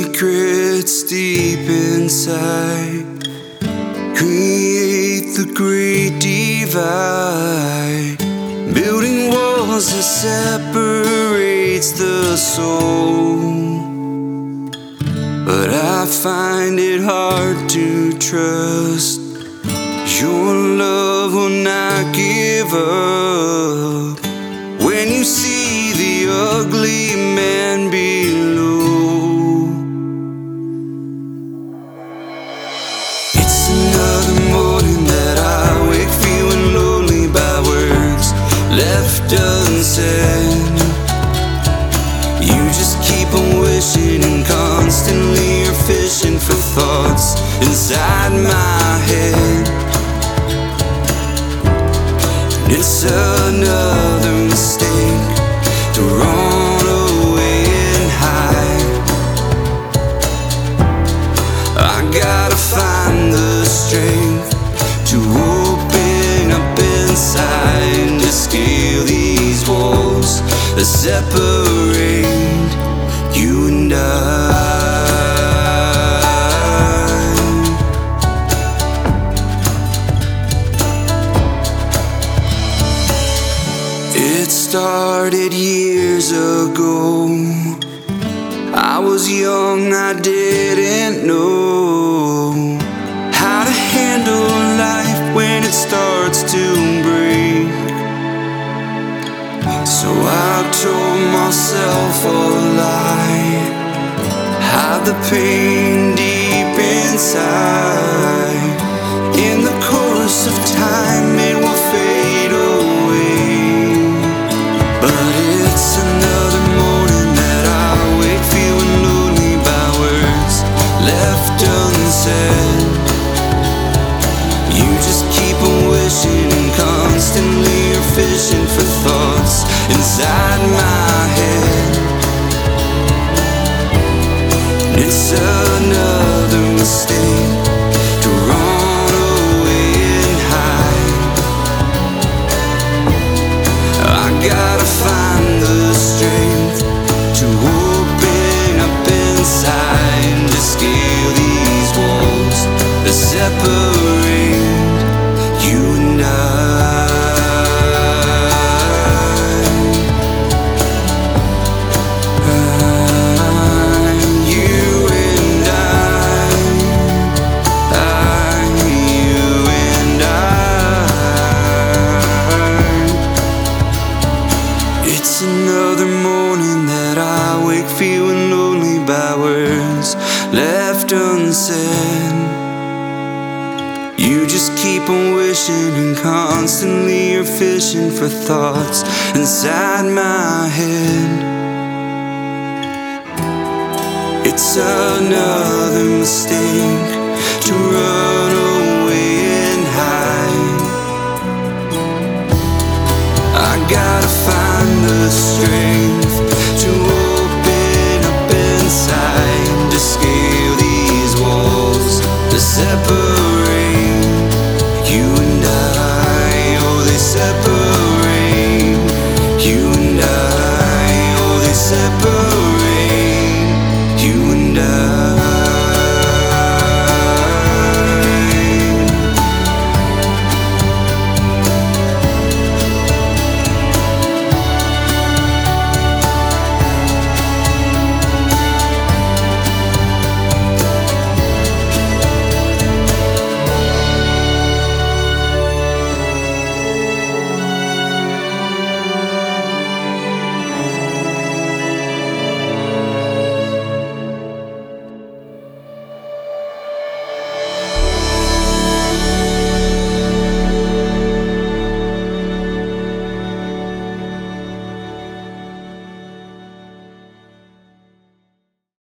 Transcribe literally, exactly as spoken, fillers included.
secrets deep inside create the great divide, building walls that separates the soul. But I find it hard to trust your love will not give up when you see the ugly man below. It's another morning that I wake feeling lonely by words left unsaid. You just keep on wishing and constantly you're fishing for thoughts inside my head. It's another mistake to run away and hide. I gotta find the strength to open up inside, to scale these walls that separate you and I. It started years ago. I was young, I didn't know how to handle life when it starts to break. So I told myself a lie, hide the pain deep inside. In the course of time it will fade away. But it's another morning that I wake feeling lonely by words left unsaid. You just keep on wishing and constantly you're fishing for thoughts inside my head. It's another mistake to run away and hide. I gotta find the strength to open up inside, to scale these walls that separate you and I. It's another morning that I wake feeling lonely by words left unsaid. You just keep on wishing and constantly you're fishing for thoughts inside my head. It's another mistake to run away